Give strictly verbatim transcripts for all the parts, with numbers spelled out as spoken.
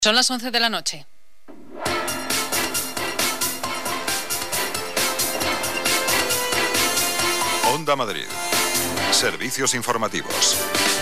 Son las once de la noche. Onda Madrid. Servicios informativos.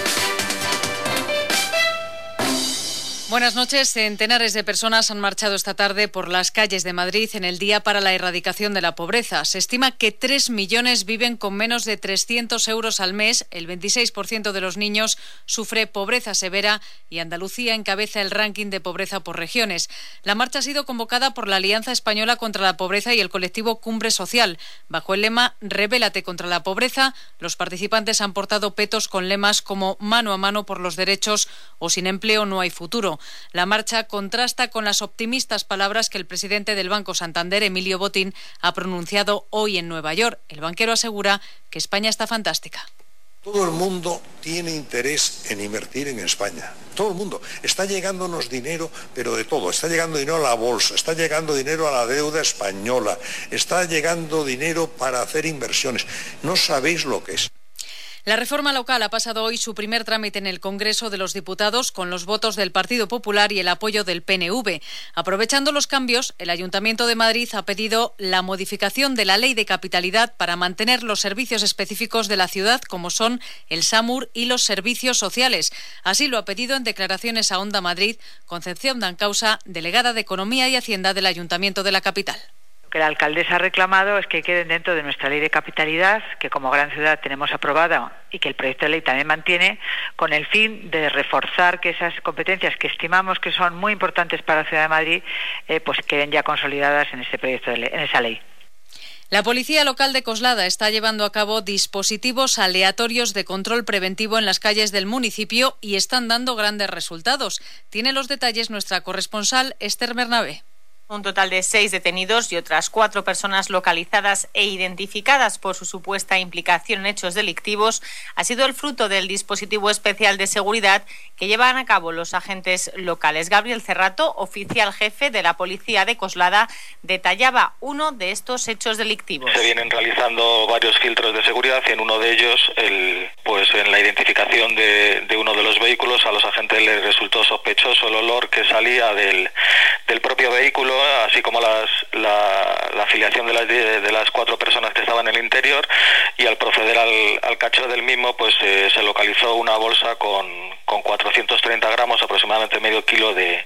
Buenas noches. Centenares de personas han marchado esta tarde por las calles de Madrid en el Día para la Erradicación de la Pobreza. Se estima que tres millones viven con menos de trescientos euros al mes. El veintiséis por ciento de los niños sufre pobreza severa y Andalucía encabeza el ranking de pobreza por regiones. La marcha ha sido convocada por la Alianza Española contra la Pobreza y el colectivo Cumbre Social. Bajo el lema «Rebélate contra la pobreza», los participantes han portado petos con lemas como «Mano a mano por los derechos» o «Sin empleo no hay futuro». La marcha contrasta con las optimistas palabras que el presidente del Banco Santander, Emilio Botín, ha pronunciado hoy en Nueva York. El banquero asegura que España está fantástica. Todo el mundo tiene interés en invertir en España. Todo el mundo. Está llegándonos dinero, pero de todo. Está llegando dinero a la bolsa, está llegando dinero a la deuda española, está llegando dinero para hacer inversiones. No sabéis lo que es. La reforma local ha pasado hoy su primer trámite en el Congreso de los Diputados con los votos del Partido Popular y el apoyo del P N V. Aprovechando los cambios, el Ayuntamiento de Madrid ha pedido la modificación de la Ley de Capitalidad para mantener los servicios específicos de la ciudad, como son el SAMUR y los servicios sociales. Así lo ha pedido en declaraciones a Onda Madrid Concepción Dancausa, delegada de Economía y Hacienda del Ayuntamiento de la capital. Lo que la alcaldesa ha reclamado es que queden dentro de nuestra ley de capitalidad, que como gran ciudad tenemos aprobada y que el proyecto de ley también mantiene, con el fin de reforzar que esas competencias que estimamos que son muy importantes para la ciudad de Madrid, eh, pues queden ya consolidadas en ese proyecto de ley, en esa ley. La Policía Local de Coslada está llevando a cabo dispositivos aleatorios de control preventivo en las calles del municipio y están dando grandes resultados. Tiene los detalles nuestra corresponsal Esther Bernabé. Un total de seis detenidos y otras cuatro personas localizadas e identificadas por su supuesta implicación en hechos delictivos ha sido el fruto del dispositivo especial de seguridad que llevan a cabo los agentes locales. Gabriel Cerrato, oficial jefe de la Policía de Coslada, detallaba uno de estos hechos delictivos. Se vienen realizando varios filtros de seguridad y en uno de ellos, el, pues en la identificación de, de uno de los vehículos, a los agentes les resultó sospechoso el olor que salía del, del propio vehículo, así como las, la, la afiliación de las, de, de las cuatro personas que estaban en el interior, y al proceder al, al cacheo del mismo, pues eh, se localizó una bolsa con, con cuatrocientos treinta gramos, aproximadamente medio kilo de,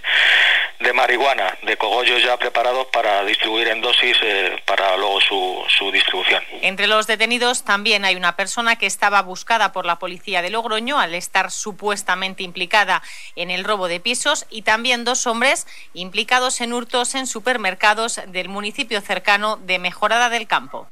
de marihuana, de cogollos ya preparados para distribuir en dosis eh, para luego su, su distribución. Entre los detenidos también hay una persona que estaba buscada por la policía de Logroño al estar supuestamente implicada en el robo de pisos, y también dos hombres implicados en hurtos en supermercados del municipio cercano de Mejorada del Campo.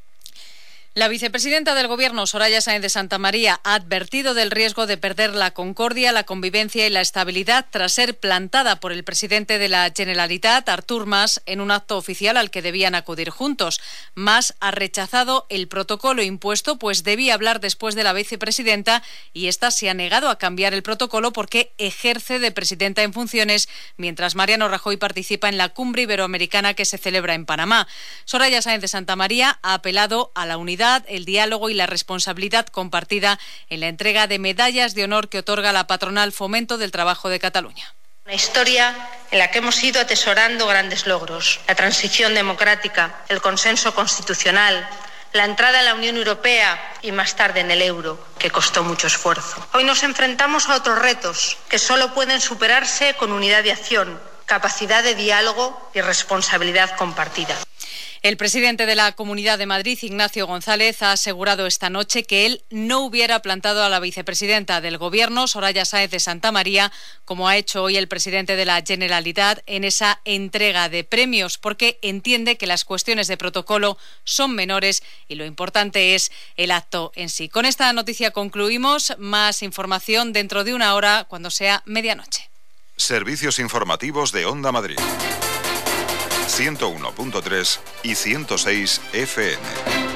La vicepresidenta del Gobierno, Soraya Sáenz de Santamaría, ha advertido del riesgo de perder la concordia, la convivencia y la estabilidad tras ser plantada por el presidente de la Generalitat, Artur Mas, en un acto oficial al que debían acudir juntos. Mas ha rechazado el protocolo impuesto, pues debía hablar después de la vicepresidenta, y ésta se ha negado a cambiar el protocolo porque ejerce de presidenta en funciones, mientras Mariano Rajoy participa en la cumbre iberoamericana que se celebra en Panamá. Soraya Sáenz de Santamaría ha apelado a la unidad, el diálogo y la responsabilidad compartida en la entrega de medallas de honor que otorga la patronal Fomento del Trabajo de Cataluña. Una historia en la que hemos ido atesorando grandes logros: la transición democrática, el consenso constitucional, la entrada en la Unión Europea y más tarde en el euro, que costó mucho esfuerzo. Hoy nos enfrentamos a otros retos que solo pueden superarse con unidad de acción, capacidad de diálogo y responsabilidad compartida. El presidente de la Comunidad de Madrid, Ignacio González, ha asegurado esta noche que él no hubiera plantado a la vicepresidenta del Gobierno, Soraya Sáenz de Santamaría, como ha hecho hoy el presidente de la Generalitat en esa entrega de premios, porque entiende que las cuestiones de protocolo son menores y lo importante es el acto en sí. Con esta noticia concluimos. Más información dentro de una hora, cuando sea medianoche. Servicios informativos de Onda Madrid. ciento uno punto tres y ciento seis F M.